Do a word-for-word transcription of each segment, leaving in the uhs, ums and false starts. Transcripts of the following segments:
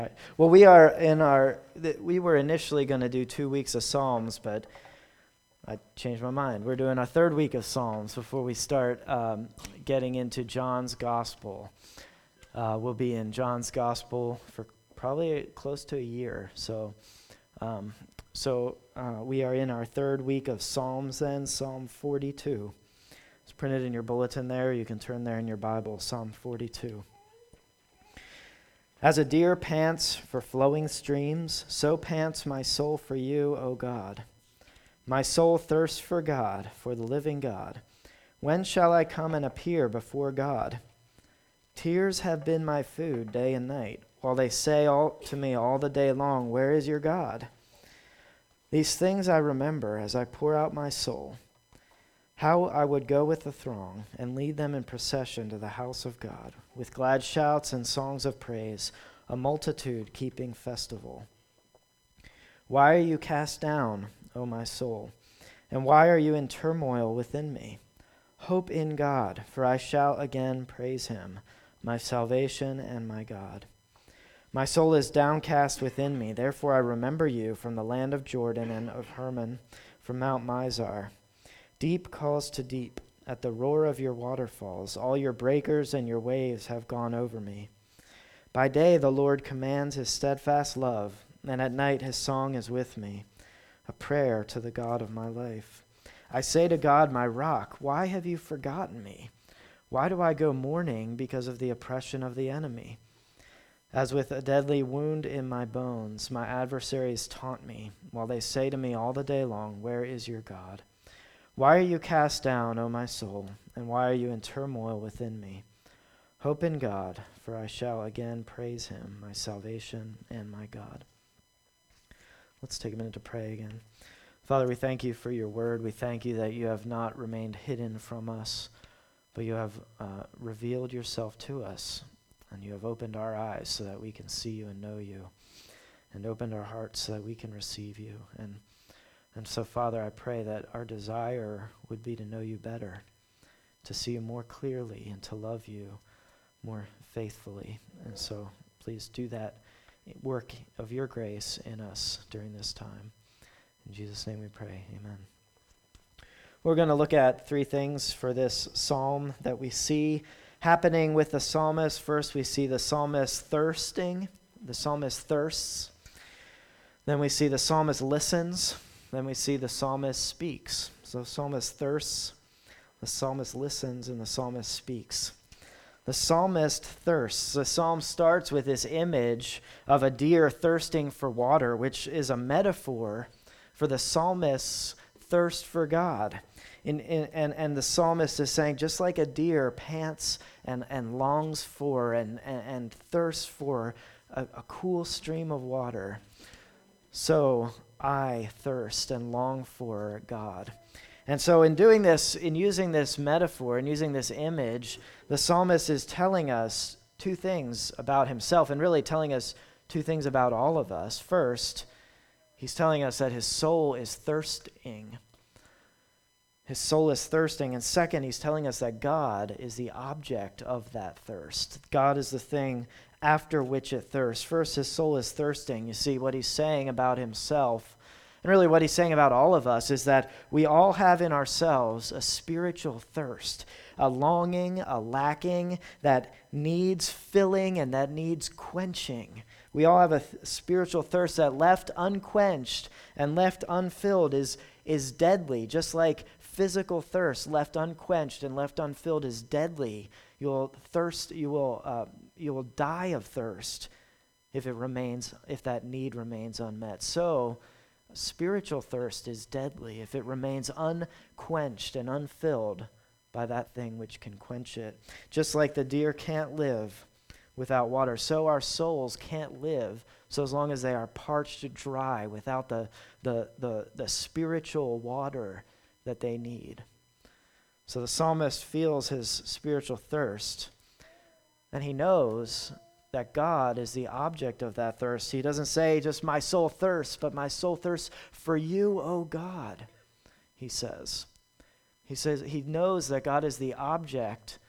Right. Well, we are in our, th- we were initially going to do two weeks of Psalms, but I changed my mind. We're doing our third week of Psalms before we start um, getting into John's Gospel. Uh, we'll be in John's Gospel for probably close to a year. So, um, so uh, we are in our third week of Psalms then, Psalm forty-two. It's printed in your bulletin there. You can turn there in your Bible, Psalm forty-two. As a deer pants for flowing streams, so pants my soul for you, O God. My soul thirsts for God, for the living God. When shall I come and appear before God? Tears have been my food day and night, while they say all to me all the day long, where is your God? These things I remember as I pour out my soul, how I would go with the throng and lead them in procession to the house of God, with glad shouts and songs of praise, a multitude keeping festival. Why are you cast down, O my soul? And why are you in turmoil within me? Hope in God, for I shall again praise him, my salvation and my God. My soul is downcast within me, therefore I remember you from the land of Jordan and of Hermon, from Mount Mizar. Deep calls to deep at the roar of your waterfalls. All your breakers and your waves have gone over me. By day the Lord commands his steadfast love, and at night his song is with me, a prayer to the God of my life. I say to God, my rock, why have you forgotten me? Why do I go mourning because of the oppression of the enemy? As with a deadly wound in my bones, my adversaries taunt me, while they say to me all the day long, where is your God? Why are you cast down, O my soul, and why are you in turmoil within me? Hope in God, for I shall again praise him, my salvation and my God. Let's take a minute to pray again. Father, we thank you for your word. We thank you that you have not remained hidden from us, but you have uh, revealed yourself to us, and you have opened our eyes so that we can see you and know you, and opened our hearts so that we can receive you. And And so, Father, I pray that our desire would be to know you better, to see you more clearly, and to love you more faithfully. And so, please do that work of your grace in us during this time. In Jesus' name we pray. Amen. We're going to look at three things for this psalm that we see happening with the psalmist. First, we see the psalmist thirsting. The psalmist thirsts. Then we see the psalmist listens. Then we see the psalmist speaks. So the psalmist thirsts, the psalmist listens, and the psalmist speaks. The psalmist thirsts. The psalm starts with this image of a deer thirsting for water, which is a metaphor for the psalmist's thirst for God. In, in, and, and the psalmist is saying, just like a deer pants and, and longs for and, and, and thirsts for a, a cool stream of water, so I thirst and long for God. And so in doing this, in using this metaphor and using this image, the psalmist is telling us two things about himself, and really telling us two things about all of us. First, he's telling us that his soul is thirsting. His soul is thirsting. And second, he's telling us that God is the object of that thirst. God is the thing after which it thirsts. First, his soul is thirsting. You see, what he's saying about himself, and really what he's saying about all of us, is that we all have in ourselves a spiritual thirst, a longing, a lacking that needs filling and that needs quenching. We all have a th- spiritual thirst that left unquenched and left unfilled is, is deadly, just like physical thirst left unquenched and left unfilled is deadly. You will thirst, you will uh, you will die of thirst if it remains, if that need remains unmet. So, spiritual thirst is deadly if it remains unquenched and unfilled by that thing which can quench it. Just like the deer can't live without water, so our souls can't live so as long as they are parched dry without the the the, the spiritual water that they need. So the psalmist feels his spiritual thirst, and he knows that God is the object of that thirst. He doesn't say just my soul thirsts, but my soul thirsts for you, O God, he says. He says he knows that God is the object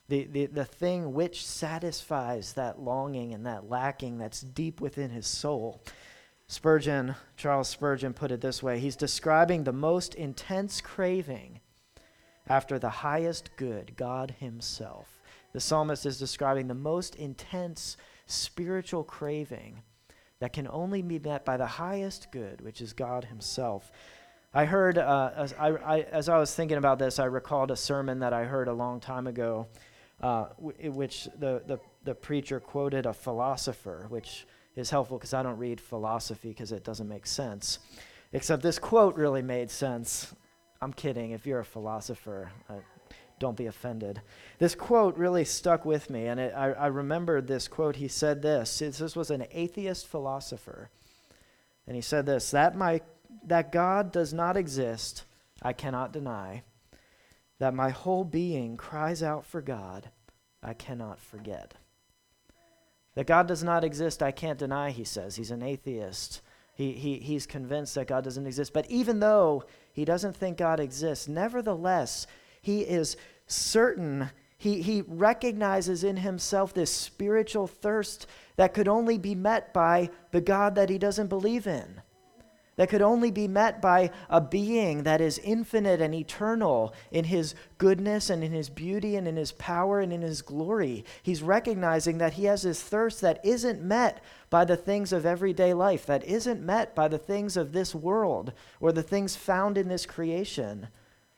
the, the, the thing which satisfies that longing and that lacking that's deep within his soul. Spurgeon, Charles Spurgeon put it this way. He's describing the most intense craving after the highest good, God himself. The psalmist is describing the most intense spiritual craving that can only be met by the highest good, which is God himself. I heard, uh, as, I, I, as I was thinking about this, I recalled a sermon that I heard a long time ago, uh, w- in which the, the, the preacher quoted a philosopher, which is helpful because I don't read philosophy because it doesn't make sense. Except this quote really made sense. I'm kidding. If you're a philosopher, uh, don't be offended. This quote really stuck with me, and it, I, I remembered this quote. He said this. This was an atheist philosopher, and he said this, that my that God does not exist, I cannot deny. That my whole being cries out for God, I cannot forget. That God does not exist, I can't deny, he says. He's an atheist. He, he, he's convinced that God doesn't exist. But even though he doesn't think God exists, nevertheless, he is certain, he, he recognizes in himself this spiritual thirst that could only be met by the God that he doesn't believe in. That could only be met by a being that is infinite and eternal in his goodness and in his beauty and in his power and in his glory. He's recognizing that he has this thirst that isn't met by the things of everyday life, that isn't met by the things of this world or the things found in this creation.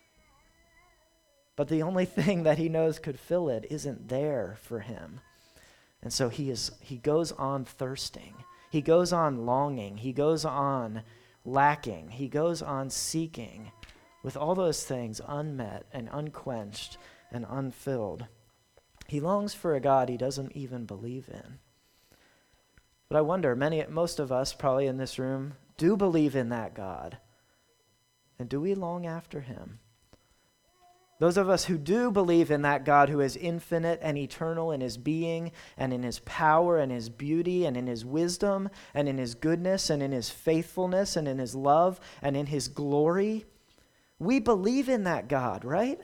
But the only thing that he knows could fill it isn't there for him. And so he is he goes on thirsting. He goes on longing. He goes on lacking. He goes on seeking with all those things unmet and unquenched and unfilled. He longs for a God he doesn't even believe in. But I wonder, many, most of us probably in this room do believe in that God. And do we long after him? Those of us who do believe in that God who is infinite and eternal in his being and in his power and his beauty and in his wisdom and in his goodness and in his faithfulness and in his love and in his glory, we believe in that God, right?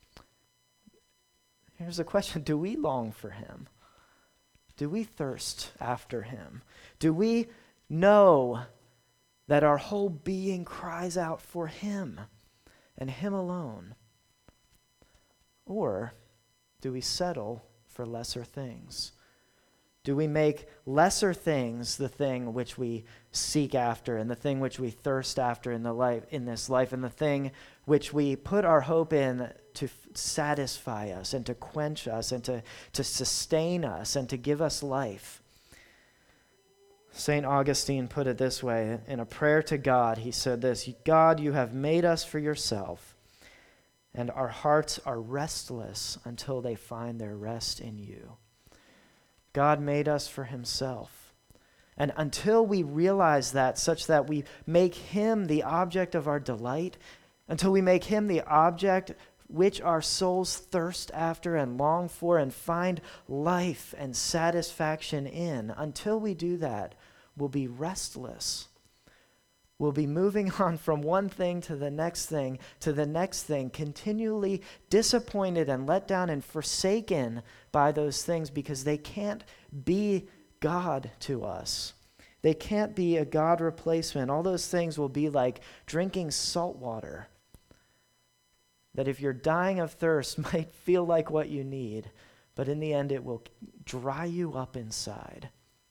Here's the question, do we long for him? Do we thirst after him? Do we know that our whole being cries out for him and him alone? Or do we settle for lesser things? Do we make lesser things the thing which we seek after and the thing which we thirst after in the life in this life and the thing which we put our hope in to f- satisfy us and to quench us and to, to sustain us and to give us life? Saint Augustine put it this way in a prayer to God. He said this, God, you have made us for yourself, and our hearts are restless until they find their rest in you. God made us for himself. And until we realize that, such that we make him the object of our delight, until we make him the object which our souls thirst after and long for and find life and satisfaction in, until we do that, we'll be restless. We'll be moving on from one thing to the next thing, to the next thing, continually disappointed and let down and forsaken by those things because they can't be God to us. They can't be a God replacement. All those things will be like drinking salt water, that if you're dying of thirst might feel like what you need, but in the end it will dry you up inside.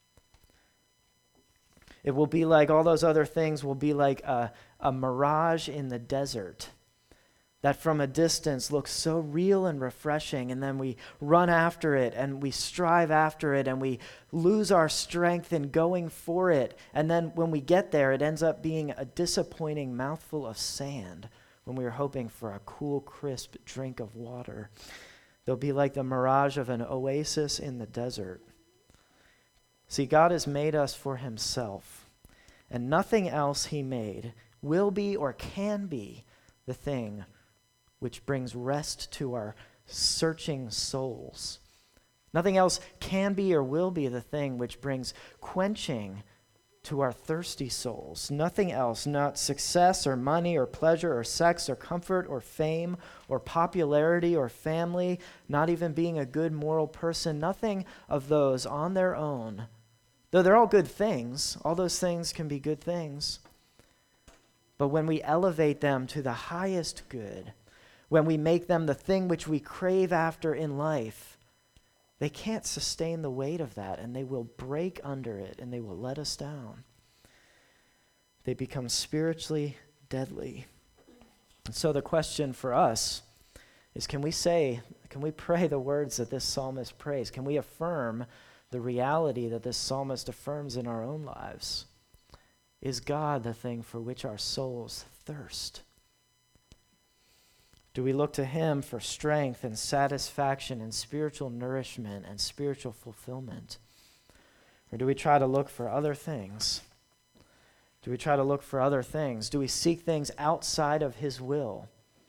It will be like all those other things will be like a, a mirage in the desert that from a distance looks so real and refreshing, and then we run after it and we strive after it and we lose our strength in going for it. And then when we get there, it ends up being a disappointing mouthful of sand when we were hoping for a cool, crisp drink of water. They'll be like the mirage of an oasis in the desert. See, God has made us for himself, and nothing else he made will be or can be the thing which brings rest to our searching souls. Nothing else can be or will be the thing which brings quenching to our thirsty souls. Nothing else, not success or money or pleasure or sex or comfort or fame or popularity or family, not even being a good moral person, nothing of those on their own. Though they're all good things, all those things can be good things. But when we elevate them to the highest good, when we make them the thing which we crave after in life, they can't sustain the weight of that, and they will break under it, and they will let us down. They become spiritually deadly. And so the question for us is, can we say, can we pray the words that this psalmist prays? Can we affirm the reality that this psalmist affirms in our own lives? Is God the thing for which our souls thirst? Do we look to him for strength and satisfaction and spiritual nourishment and spiritual fulfillment? Or do we try to look for other things? Do we try to look for other things? Do we seek things outside of his will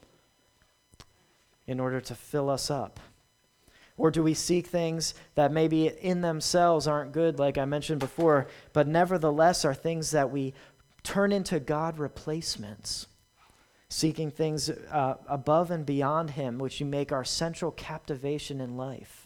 in order to fill us up? Or do we seek things that maybe in themselves aren't good, like I mentioned before, but nevertheless are things that we turn into God replacements? Seeking things uh, above and beyond him, which you make our central captivation in life.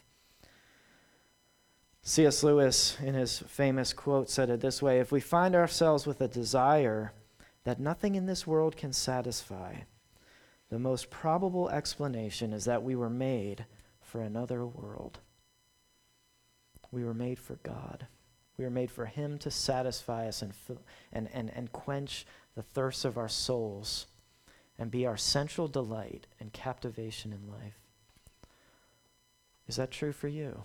C S Lewis, in his famous quote, said it this way: if we find ourselves with a desire that nothing in this world can satisfy, the most probable explanation is that we were made for another world. We were made for God. We were made for him to satisfy us and, fill, and, and, and quench the thirst of our souls, and be our central delight and captivation in life. Is that true for you?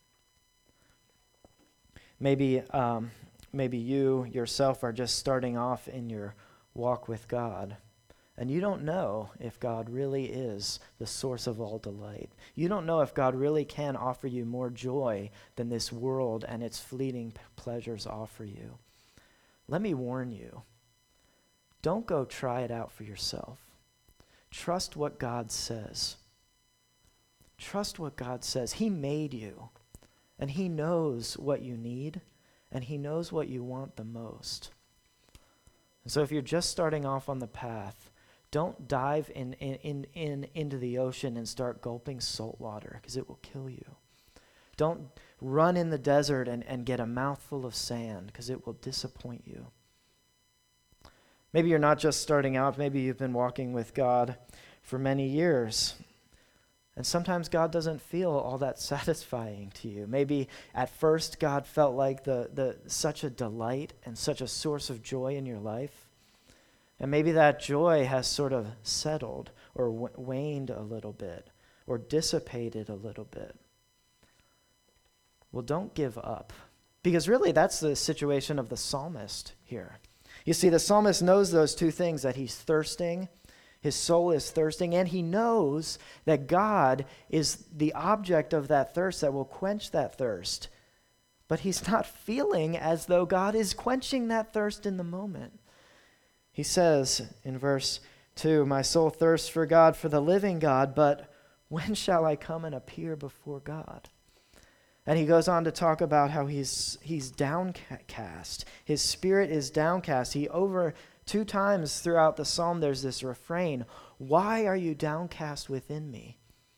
Maybe, um, maybe you yourself are just starting off in your walk with God, and you don't know if God really is the source of all delight. You don't know if God really can offer you more joy than this world and its fleeting p- pleasures offer you. Let me warn you. Don't go try it out for yourself. Trust what God says. Trust what God says. He made you, and he knows what you need, and he knows what you want the most. And so if you're just starting off on the path, don't dive in, in, in, in into the ocean and start gulping salt water, because it will kill you. Don't run in the desert and, and get a mouthful of sand, because it will disappoint you. Maybe you're not just starting out. Maybe you've been walking with God for many years. And sometimes God doesn't feel all that satisfying to you. Maybe at first God felt like the, the such a delight and such a source of joy in your life. And maybe that joy has sort of settled or w- waned a little bit or dissipated a little bit. Well, don't give up. Because really that's the situation of the psalmist here. You see, the psalmist knows those two things, that he's thirsting, his soul is thirsting, and he knows that God is the object of that thirst that will quench that thirst. But he's not feeling as though God is quenching that thirst in the moment. He says in verse two, my soul thirsts for God, for the living God, but when shall I come and appear before God? And he goes on to talk about how he's he's downcast. His spirit is downcast. He over two times throughout the psalm there's this refrain, why are you downcast within me?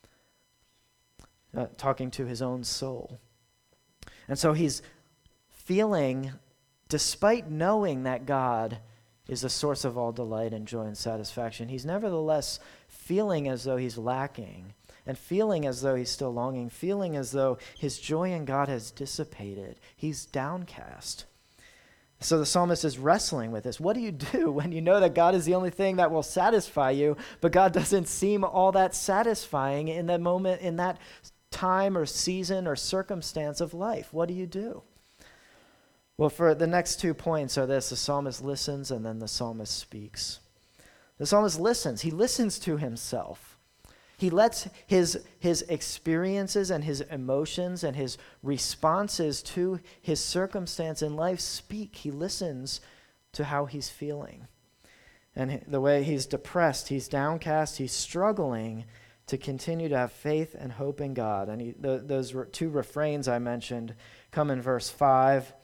Uh, talking to his own soul. And so he's feeling, despite knowing that God is the source of all delight and joy and satisfaction, he's nevertheless feeling as though he's lacking. And feeling as though he's still longing, feeling as though his joy in God has dissipated. He's downcast. So the psalmist is wrestling with this. What do you do when you know that God is the only thing that will satisfy you, but God doesn't seem all that satisfying in that moment, in that time or season or circumstance of life? What do you do? Well, for the next two points are this: the psalmist listens and then the psalmist speaks. The psalmist listens. He listens to himself. He lets his, his experiences and his emotions and his responses to his circumstance in life speak. He listens to how he's feeling. And the way he's depressed, he's downcast, he's struggling to continue to have faith and hope in God. And he, the, those re- two refrains I mentioned come in verse five.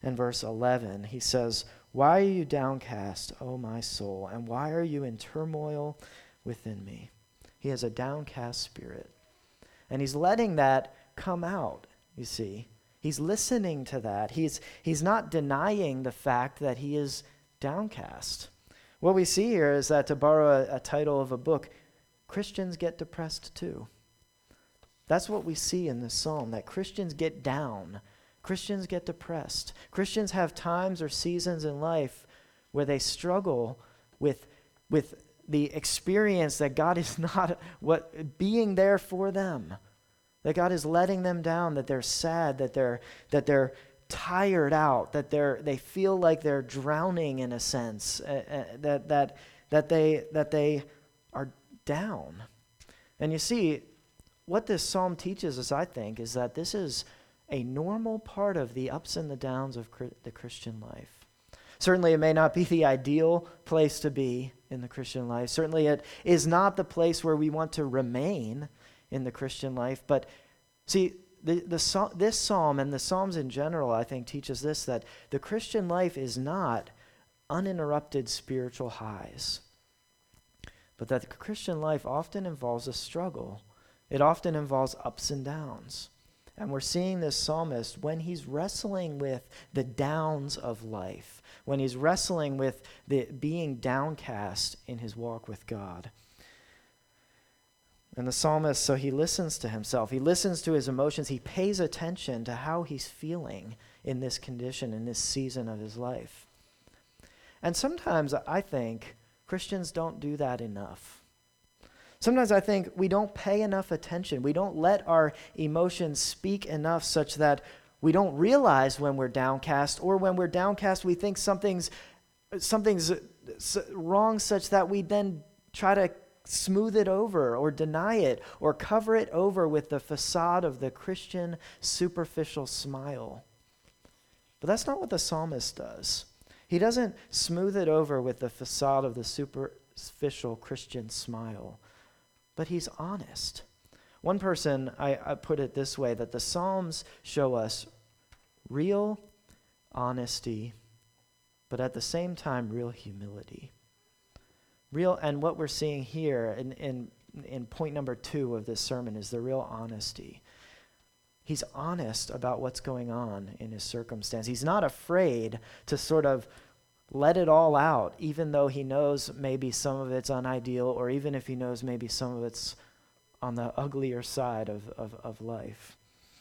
and verse eleven. He says, "Why are you downcast, O my soul, and why are you in turmoil within me?" He has a downcast spirit. And he's letting that come out, you see. He's listening to that. He's, he's not denying the fact that he is downcast. What we see here is that, to borrow a, a title of a book, Christians get depressed too. That's what we see in this psalm, that Christians get down. Christians get depressed. Christians have times or seasons in life where they struggle with, with the experience that God is not what being there for them, that God is letting them down, that they're sad, that they're that they're tired out, that they're they feel like they're drowning in a sense, uh, uh, that that that they that they are down. And you see, what this psalm teaches us, I think, is that this is a normal part of the ups and the downs of cri- the Christian life. Certainly, it may not be the ideal place to be in the Christian life. Certainly, it is not the place where we want to remain in the Christian life. But see, the, the this psalm and the psalms in general, I think, teach us this, that the Christian life is not uninterrupted spiritual highs, but that the Christian life often involves a struggle. It often involves ups and downs. And we're seeing this psalmist when he's wrestling with the downs of life, when he's wrestling with the being downcast in his walk with God. And the psalmist, so he listens to himself. He listens to his emotions. He pays attention to how he's feeling in this condition, in this season of his life. And sometimes I think Christians don't do that enough. Sometimes I think we don't pay enough attention. We don't let our emotions speak enough such that we don't realize when we're downcast, or when we're downcast, we think something's something's wrong such that we then try to smooth it over or deny it or cover it over with the facade of the Christian superficial smile. But that's not what the psalmist does. He doesn't smooth it over with the facade of the superficial Christian smile, but he's honest. One person, I, I put it this way, that the Psalms show us real honesty, but at the same time, real humility. Real, and what we're seeing here in, in, in point number two of this sermon is the real honesty. He's honest about what's going on in his circumstance. He's not afraid to sort of let it all out, even though he knows maybe some of it's unideal, or even if he knows maybe some of it's on the uglier side of, of, of life.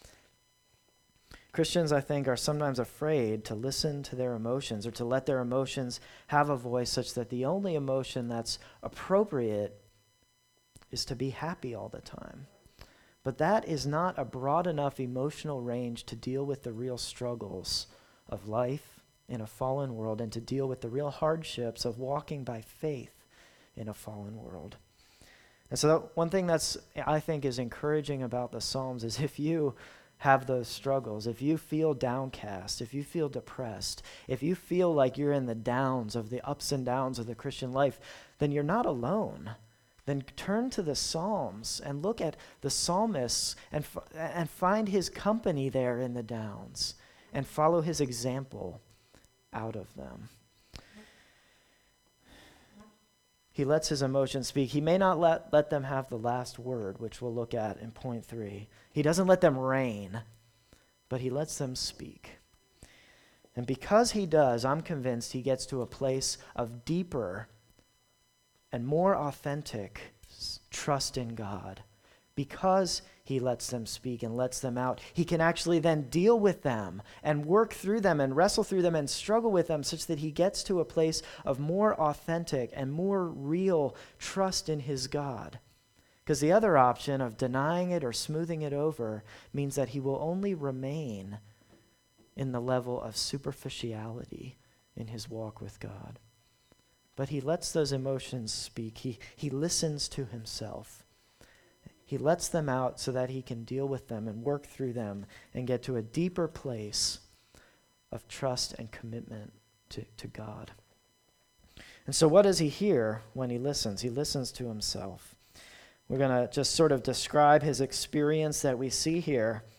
Christians, I think, are sometimes afraid to listen to their emotions, or to let their emotions have a voice, such that the only emotion that's appropriate is to be happy all the time. But that is not a broad enough emotional range to deal with the real struggles of life in a fallen world, and to deal with the real hardships of walking by faith in a fallen world. And so that one thing that's, I think, is encouraging about the Psalms is, if you have those struggles, if you feel downcast, if you feel depressed, if you feel like you're in the downs of the ups and downs of the Christian life, then you're not alone. Then turn to the Psalms and look at the psalmists and, f- and find his company there in the downs, and follow his example out of them. He lets his emotions speak. He may not let, let them have the last word, which we'll look at in point three. He doesn't let them reign, but he lets them speak. And because he does, I'm convinced he gets to a place of deeper and more authentic trust in God. Because he lets them speak and lets them out, he can actually then deal with them and work through them and wrestle through them and struggle with them, such that he gets to a place of more authentic and more real trust in his God. Because the other option of denying it or smoothing it over means that he will only remain in the level of superficiality in his walk with God. But he lets those emotions speak. He, he listens to himself. He lets them out so that he can deal with them and work through them and get to a deeper place of trust and commitment to, to God. And so what does he hear when he listens? He listens to himself. We're going to just sort of describe his experience that we see here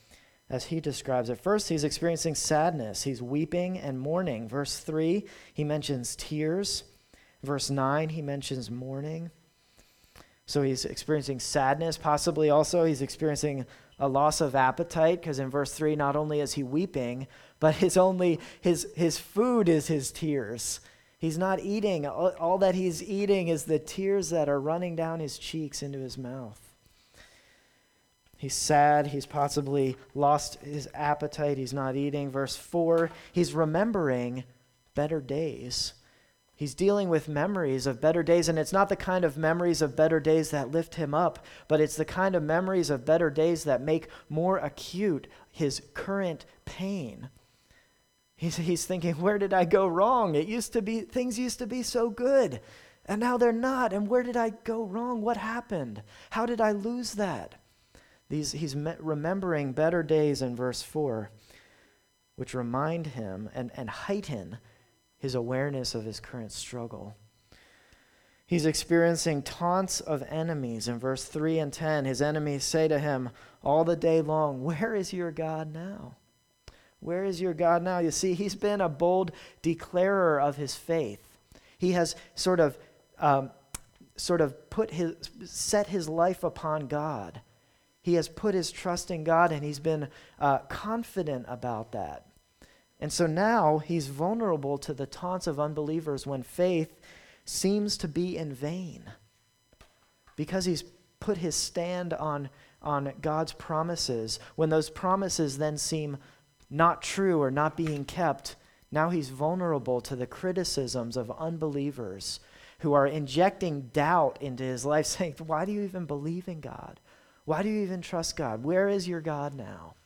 as he describes it. First, he's experiencing sadness. He's weeping and mourning. Verse three, he mentions tears. Verse nine, he mentions mourning. So he's experiencing sadness. Possibly also he's experiencing a loss of appetite, because in verse three, not only is he weeping, but his only his his food is his tears. He's not eating. All, all that he's eating is the tears that are running down his cheeks into his mouth. He's sad. He's possibly lost his appetite. He's not eating. Verse four, he's remembering better days. He's dealing with memories of better days, and it's not the kind of memories of better days that lift him up, but it's the kind of memories of better days that make more acute his current pain. He's, he's thinking, where did I go wrong? It used to be, things used to be so good, and now they're not. And where did I go wrong? What happened? How did I lose that? These, he's me- remembering better days in verse four, which remind him and, and heighten his awareness of his current struggle. He's experiencing taunts of enemies in verse three and ten. His enemies say to him all the day long, where is your God now? Where is your God now? You see, he's been a bold declarer of his faith. He has sort of um, sort of put his set his life upon God. He has put his trust in God, and he's been uh, confident about that. And so now he's vulnerable to the taunts of unbelievers when faith seems to be in vain, because he's put his stand on, on God's promises. When those promises then seem not true or not being kept, now he's vulnerable to the criticisms of unbelievers who are injecting doubt into his life, saying, why do you even believe in God? Why do you even trust God? Where is your God now?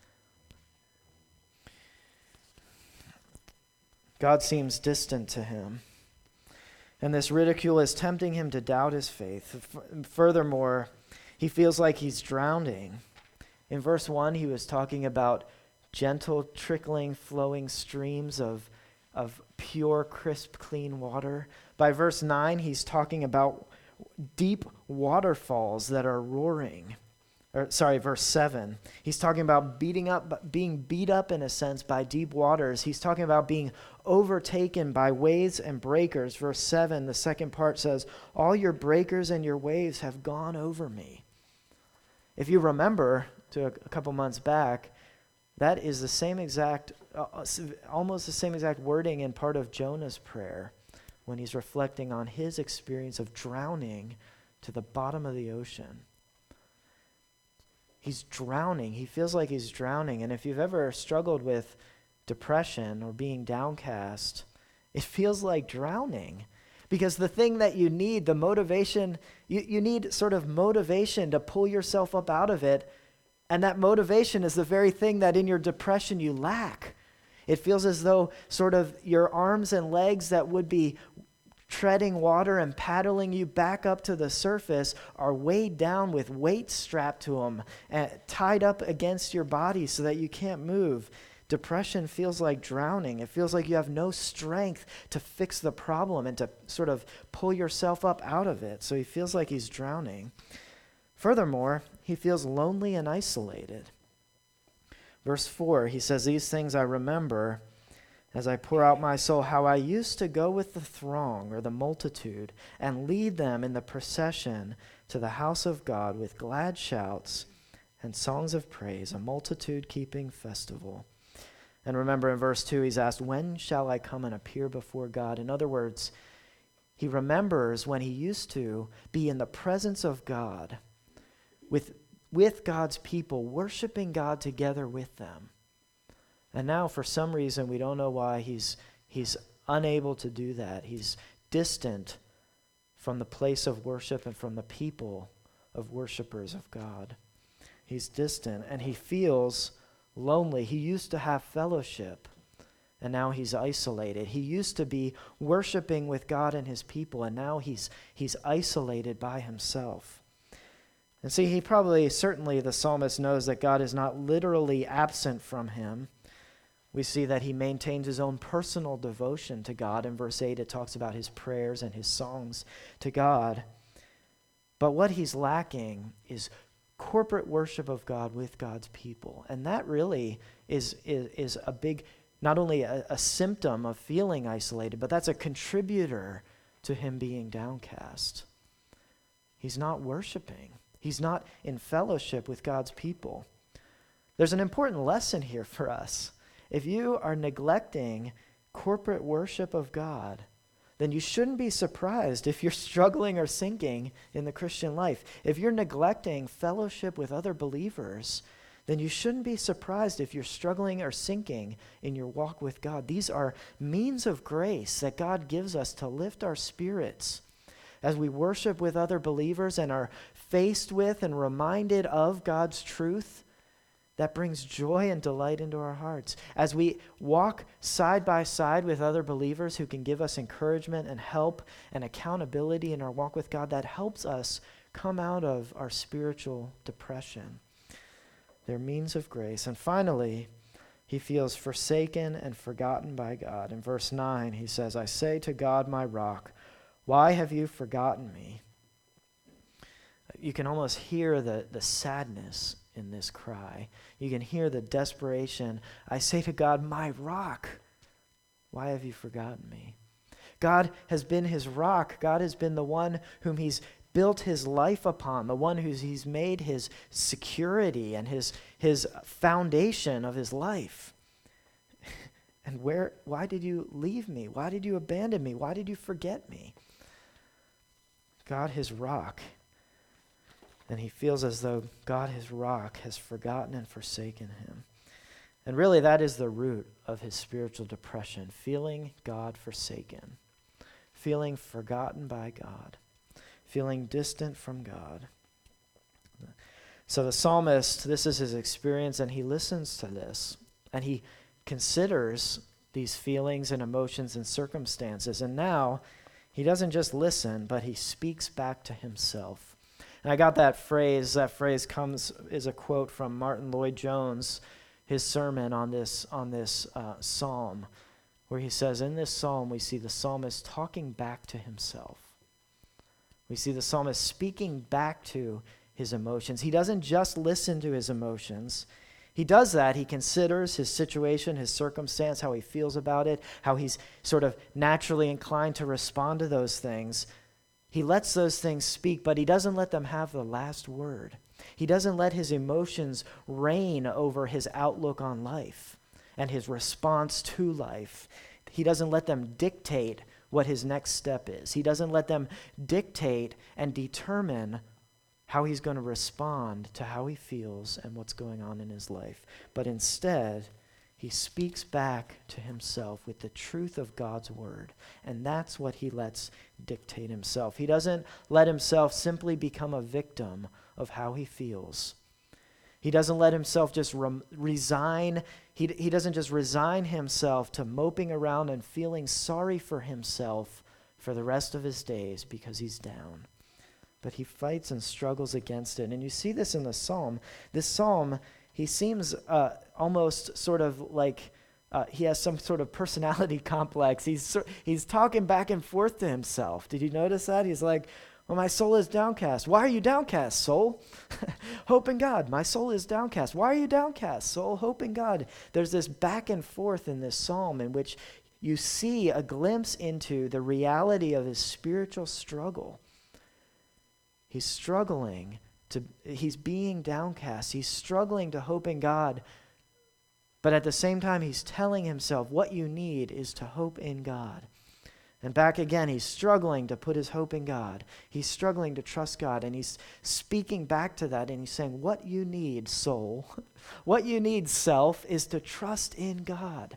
God seems distant to him. And this ridicule is tempting him to doubt his faith. F- furthermore, he feels like he's drowning. In verse one, he was talking about gentle, trickling, flowing streams of, of pure, crisp, clean water. By verse nine, he's talking about deep waterfalls that are roaring. Or, sorry, verse seven. He's talking about beating up, being beat up in a sense by deep waters. He's talking about being overtaken by waves and breakers. Verse seven, the second part says, all your breakers and your waves have gone over me. If you remember to a, a couple months back, that is the same exact, uh, almost the same exact wording in part of Jonah's prayer when he's reflecting on his experience of drowning to the bottom of the ocean. He's drowning. He feels like he's drowning. And if you've ever struggled with depression or being downcast, it feels like drowning. Because the thing that you need, the motivation, you, you need sort of motivation to pull yourself up out of it. And that motivation is the very thing that in your depression you lack. It feels as though sort of your arms and legs that would be treading water and paddling you back up to the surface are weighed down with weights strapped to them and tied up against your body so that you can't move. Depression feels like drowning. It feels like you have no strength to fix the problem and to sort of pull yourself up out of it. So he feels like he's drowning. Furthermore, he feels lonely and isolated. Verse four, he says, these things I remember as I pour out my soul, how I used to go with the throng or the multitude and lead them in the procession to the house of God with glad shouts and songs of praise, a multitude keeping festival. And remember in verse two, he's asked, when shall I come and appear before God? In other words, he remembers when he used to be in the presence of God with, with God's people, worshiping God together with them. And now, for some reason, we don't know why, he's he's unable to do that. He's distant from the place of worship and from the people of worshipers of God. He's distant, and he feels lonely. He used to have fellowship, and now he's isolated. He used to be worshiping with God and his people, and now he's he's isolated by himself. And see, he probably, certainly the psalmist knows that God is not literally absent from him. We see that he maintains his own personal devotion to God. In verse eight, it talks about his prayers and his songs to God. But what he's lacking is corporate worship of God with God's people. And that really is, is, is a big, not only a, a symptom of feeling isolated, but that's a contributor to him being downcast. He's not worshiping. He's not in fellowship with God's people. There's an important lesson here for us. If you are neglecting corporate worship of God, then you shouldn't be surprised if you're struggling or sinking in the Christian life. If you're neglecting fellowship with other believers, then you shouldn't be surprised if you're struggling or sinking in your walk with God. These are means of grace that God gives us to lift our spirits as we worship with other believers and are faced with and reminded of God's truth. That brings joy and delight into our hearts. As we walk side by side with other believers who can give us encouragement and help and accountability in our walk with God, that helps us come out of our spiritual depression. They're means of grace. And finally, he feels forsaken and forgotten by God. In verse nine, he says, I say to God, my rock, why have you forgotten me? You can almost hear the, the sadness in this cry. You can hear the desperation. I say to God, my rock, why have you forgotten me? God has been his rock. God has been the one whom he's built his life upon, the one who's he's made his security and his, his foundation of his life. And where, why did you leave me? Why did you abandon me? Why did you forget me? God, his rock. And he feels as though God, his rock, has forgotten and forsaken him. And really that is the root of his spiritual depression, feeling God forsaken, feeling forgotten by God, feeling distant from God. So the psalmist, this is his experience, and he listens to this, and he considers these feelings and emotions and circumstances. And now he doesn't just listen, but he speaks back to himself. And I got that phrase, that phrase comes, is a quote from Martin Lloyd-Jones, his sermon on this, on this uh, psalm, where he says, in this psalm we see the psalmist talking back to himself. We see the psalmist speaking back to his emotions. He doesn't just listen to his emotions. He does that. He considers his situation, his circumstance, how he feels about it, how he's sort of naturally inclined to respond to those things. He lets those things speak, but he doesn't let them have the last word. He doesn't let his emotions reign over his outlook on life and his response to life. He doesn't let them dictate what his next step is. He doesn't let them dictate and determine how he's going to respond to how he feels and what's going on in his life. But instead, he speaks back to himself with the truth of God's word, and that's what he lets dictate himself. He doesn't let himself simply become a victim of how he feels. He doesn't let himself just re- resign. He, he doesn't just resign himself to moping around and feeling sorry for himself for the rest of his days because he's down. But he fights and struggles against it. And you see this in the psalm. This psalm, he seems uh, almost sort of like uh, he has some sort of personality complex. He's he's talking back and forth to himself. Did you notice that? He's like, well, my soul is downcast. Why are you downcast, soul? Hope in God. My soul is downcast. Why are you downcast, soul? Hope in God. There's this back and forth in this psalm in which you see a glimpse into the reality of his spiritual struggle. He's struggling to, he's being downcast. He's struggling to hope in God. But at the same time, he's telling himself what you need is to hope in God. And back again, he's struggling to put his hope in God. He's struggling to trust God. And he's speaking back to that. And he's saying, what you need, soul, what you need, self, is to trust in God.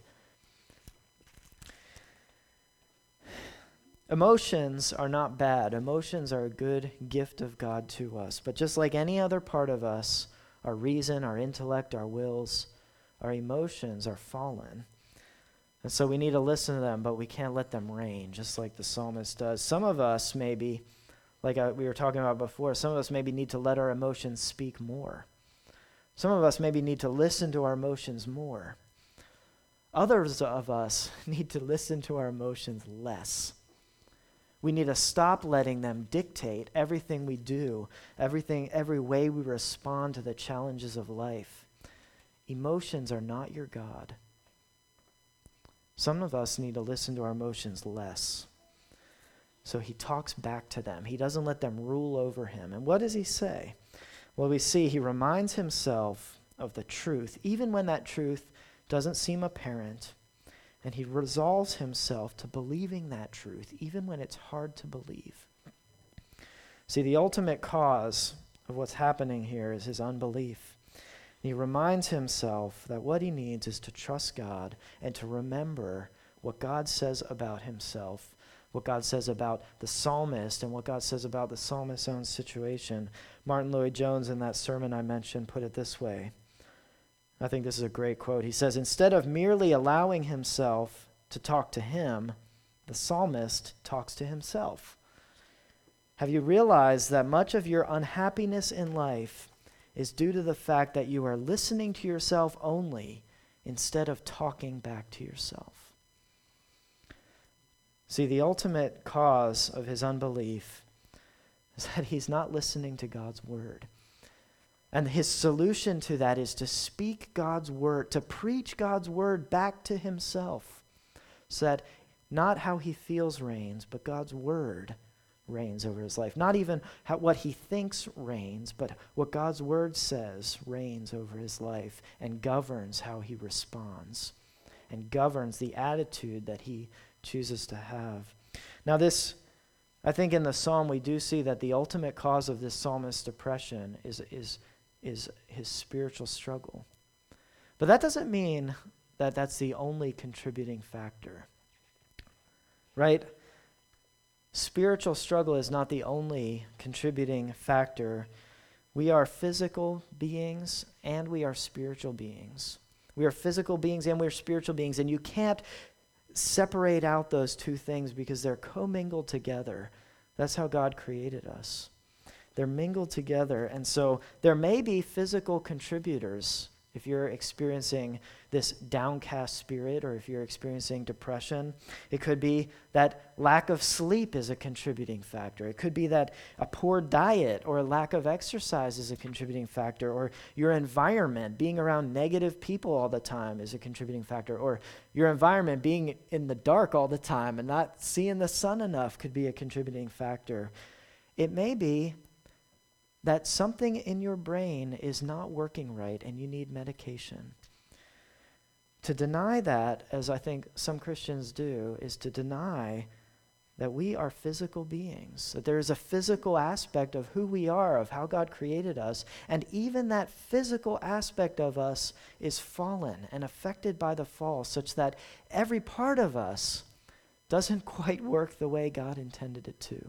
Emotions are not bad. Emotions are a good gift of God to us. But just like any other part of us, our reason, our intellect, our wills, our emotions are fallen. And so we need to listen to them, but we can't let them reign, just like the psalmist does. Some of us maybe, like I, we were talking about before, some of us maybe need to let our emotions speak more. Some of us maybe need to listen to our emotions more. Others of us need to listen to our emotions less. We need to stop letting them dictate everything we do, everything, every way we respond to the challenges of life. Emotions are not your God. Some of us need to listen to our emotions less. So he talks back to them. He doesn't let them rule over him. And what does he say? Well, we see he reminds himself of the truth, even when that truth doesn't seem apparent. And he resolves himself to believing that truth, even when it's hard to believe. See, the ultimate cause of what's happening here is his unbelief. He reminds himself that what he needs is to trust God and to remember what God says about himself, what God says about the psalmist, and what God says about the psalmist's own situation. Martin Lloyd-Jones, in that sermon I mentioned, put it this way. I think this is a great quote. He says, instead of merely allowing himself to talk to him, the psalmist talks to himself. Have you realized that much of your unhappiness in life is due to the fact that you are listening to yourself only instead of talking back to yourself? See, the ultimate cause of his unbelief is that he's not listening to God's word. And his solution to that is to speak God's word, to preach God's word back to himself, so that not how he feels reigns, but God's word reigns over his life. Not even how, what he thinks reigns, but what God's word says reigns over his life and governs how he responds and governs the attitude that he chooses to have. Now this, I think in the psalm we do see that the ultimate cause of this psalmist's depression is, is, is his spiritual struggle. But that doesn't mean that that's the only contributing factor, right? Spiritual struggle is not the only contributing factor. We are physical beings and we are spiritual beings. We are physical beings and we are spiritual beings, and you can't separate out those two things because they're commingled together. That's how God created us. They're mingled together, and so there may be physical contributors. If you're experiencing this downcast spirit, or if you're experiencing depression, it could be that lack of sleep is a contributing factor. It could be that a poor diet or a lack of exercise is a contributing factor, or your environment, being around negative people all the time is a contributing factor, or your environment being in the dark all the time and not seeing the sun enough could be a contributing factor. It may be that something in your brain is not working right and you need medication. To deny that, as I think some Christians do, is to deny that we are physical beings, that there is a physical aspect of who we are, of how God created us, and even that physical aspect of us is fallen and affected by the fall, such that every part of us doesn't quite work the way God intended it to.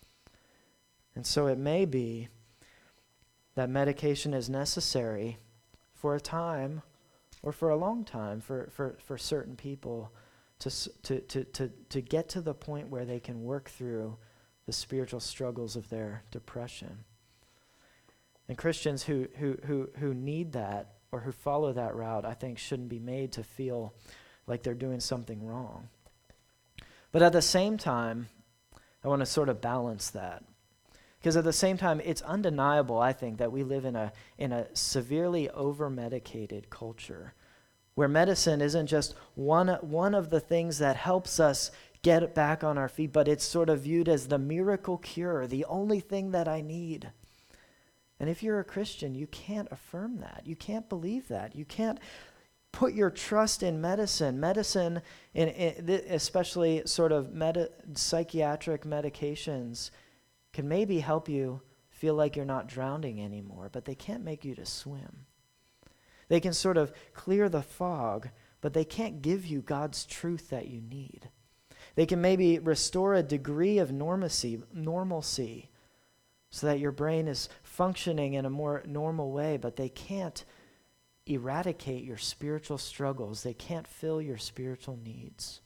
And so it may be that medication is necessary for a time or for a long time for, for, for certain people to, to, to, to, to get to the point where they can work through the spiritual struggles of their depression. And Christians who, who, who, who need that or who follow that route, I think, shouldn't be made to feel like they're doing something wrong. But at the same time, I want to sort of balance that. Because at the same time, it's undeniable, I think, that we live in a in a severely over-medicated culture where medicine isn't just one, one of the things that helps us get back on our feet, but it's sort of viewed as the miracle cure, the only thing that I need. And if you're a Christian, you can't affirm that. You can't believe that. You can't put your trust in medicine. Medicine, in, in, especially sort of medi- psychiatric medications, can maybe help you feel like you're not drowning anymore, but they can't make you to swim. They can sort of clear the fog, but they can't give you God's truth that you need. They can maybe restore a degree of normalcy, normalcy so that your brain is functioning in a more normal way, but they can't eradicate your spiritual struggles. They can't fill your spiritual needs.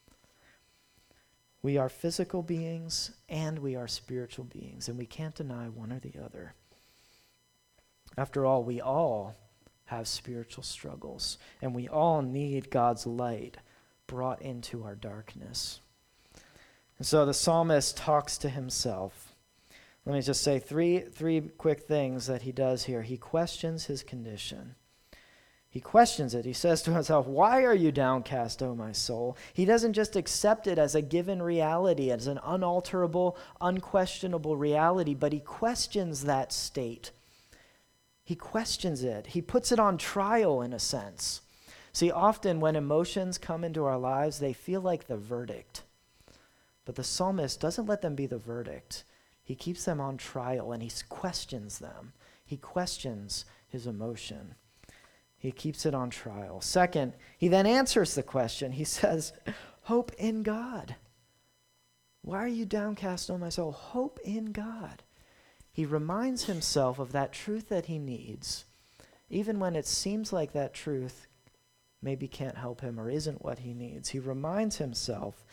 We are physical beings and we are spiritual beings, and we can't deny one or the other. After all, we all have spiritual struggles, and we all need God's light brought into our darkness. And so the psalmist talks to himself. Let me just say three, three quick things that he does here. He questions his condition. He questions it. He says to himself, "Why are you downcast, O my soul?" He doesn't just accept it as a given reality, as an unalterable, unquestionable reality, but he questions that state. He questions it. He puts it on trial in a sense. See, often when emotions come into our lives, they feel like the verdict. But the psalmist doesn't let them be the verdict. He keeps them on trial and he questions them. He questions his emotion. He keeps it on trial. Second, he then answers the question. He says, hope in God. Why are you downcast, O my soul? Hope in God. He reminds himself of that truth that he needs, even when it seems like that truth maybe can't help him or isn't what he needs. He reminds himself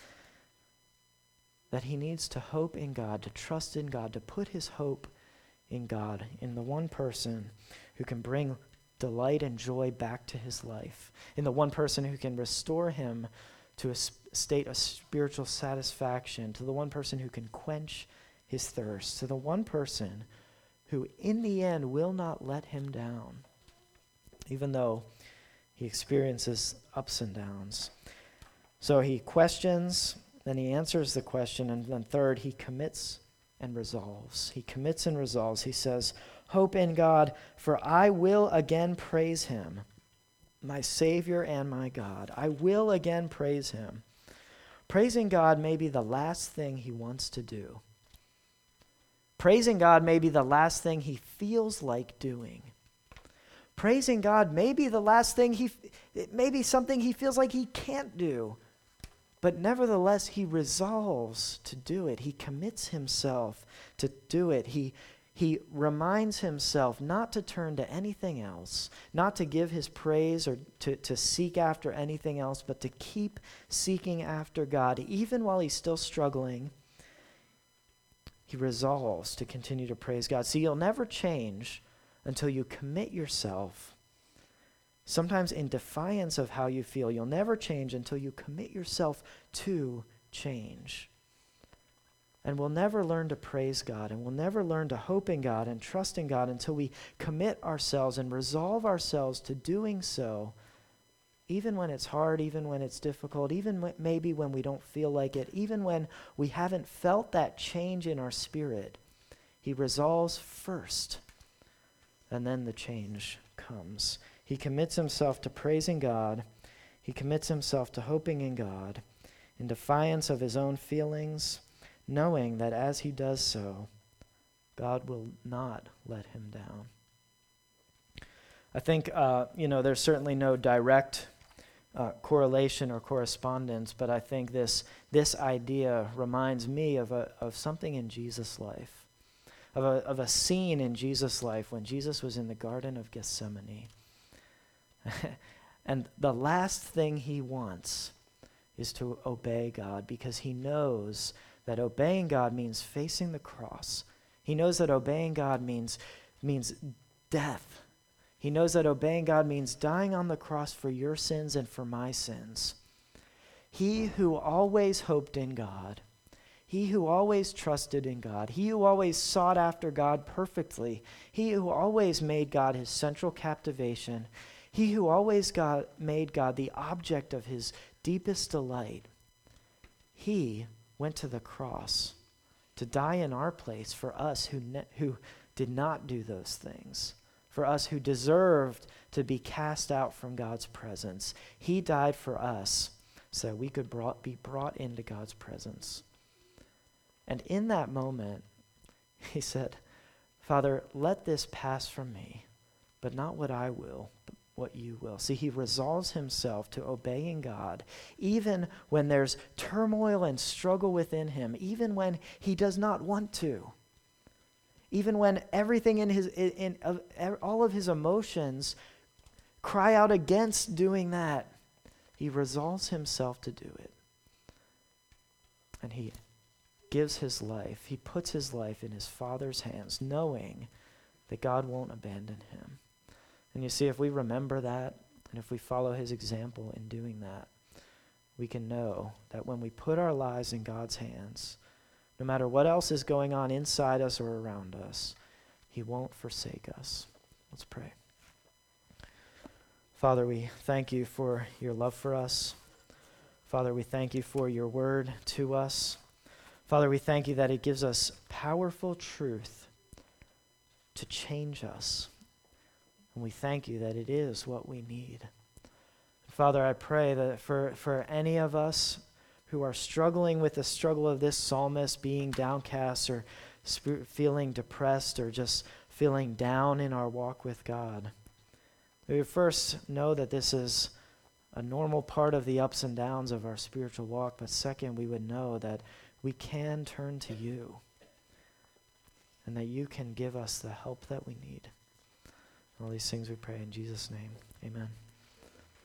that he needs to hope in God, to trust in God, to put his hope in God, in the one person who can bring delight and joy back to his life, in the one person who can restore him to a state of spiritual satisfaction, to the one person who can quench his thirst, to the one person who in the end will not let him down, even though he experiences ups and downs. So he questions, then he answers the question, and then third, he commits and resolves. He commits and resolves. He says, hope in God, for I will again praise him, my Savior and my God. I will again praise him. Praising God may be the last thing he wants to do. Praising God may be the last thing he feels like doing. Praising God may be the last thing he, it may be something he feels like he can't do. But nevertheless, he resolves to do it. He commits himself to do it. He He reminds himself not to turn to anything else, not to give his praise or to, to seek after anything else, but to keep seeking after God. Even while he's still struggling, he resolves to continue to praise God. See, you'll never change until you commit yourself, sometimes in defiance of how you feel. You'll never change until you commit yourself to change. And we'll never learn to praise God, and we'll never learn to hope in God and trust in God until we commit ourselves and resolve ourselves to doing so, even when it's hard, even when it's difficult, even w- maybe when we don't feel like it, even when we haven't felt that change in our spirit. He resolves first, and then the change comes. He commits himself to praising God. He commits himself to hoping in God in defiance of his own feelings, knowing that as he does so, God will not let him down. I think, uh, you know, there's certainly no direct uh, correlation or correspondence, but I think this this idea reminds me of a of something in Jesus' life, of a of a scene in Jesus' life when Jesus was in the Garden of Gethsemane. And the last thing he wants is to obey God, because he knows that obeying God means facing the cross. He knows that obeying God means, means death. He knows that obeying God means dying on the cross for your sins and for my sins. He who always hoped in God, he who always trusted in God, he who always sought after God perfectly, he who always made God his central captivation, he who always God, made God the object of his deepest delight, he went to the cross to die in our place for us who ne- who did not do those things, for us who deserved to be cast out from God's presence. He died for us so that we could brought, be brought into God's presence. And in that moment, he said, Father, let this pass from me, but not what I will, but what you will. See, he resolves himself to obeying God, even when there's turmoil and struggle within him, even when he does not want to, even when everything in his, in, in uh, all of his emotions cry out against doing that. He resolves himself to do it. And he gives his life, he puts his life in his Father's hands, knowing that God won't abandon him. And you see, if we remember that, and if we follow his example in doing that, we can know that when we put our lives in God's hands, no matter what else is going on inside us or around us, he won't forsake us. Let's pray. Father, we thank you for your love for us. Father, we thank you for your word to us. Father, we thank you that it gives us powerful truth to change us. And we thank you that it is what we need. Father, I pray that for, for any of us who are struggling with the struggle of this psalmist, being downcast or sp- feeling depressed or just feeling down in our walk with God, we would first know that this is a normal part of the ups and downs of our spiritual walk, but second, we would know that we can turn to you and that you can give us the help that we need. All these things we pray in Jesus' name. Amen.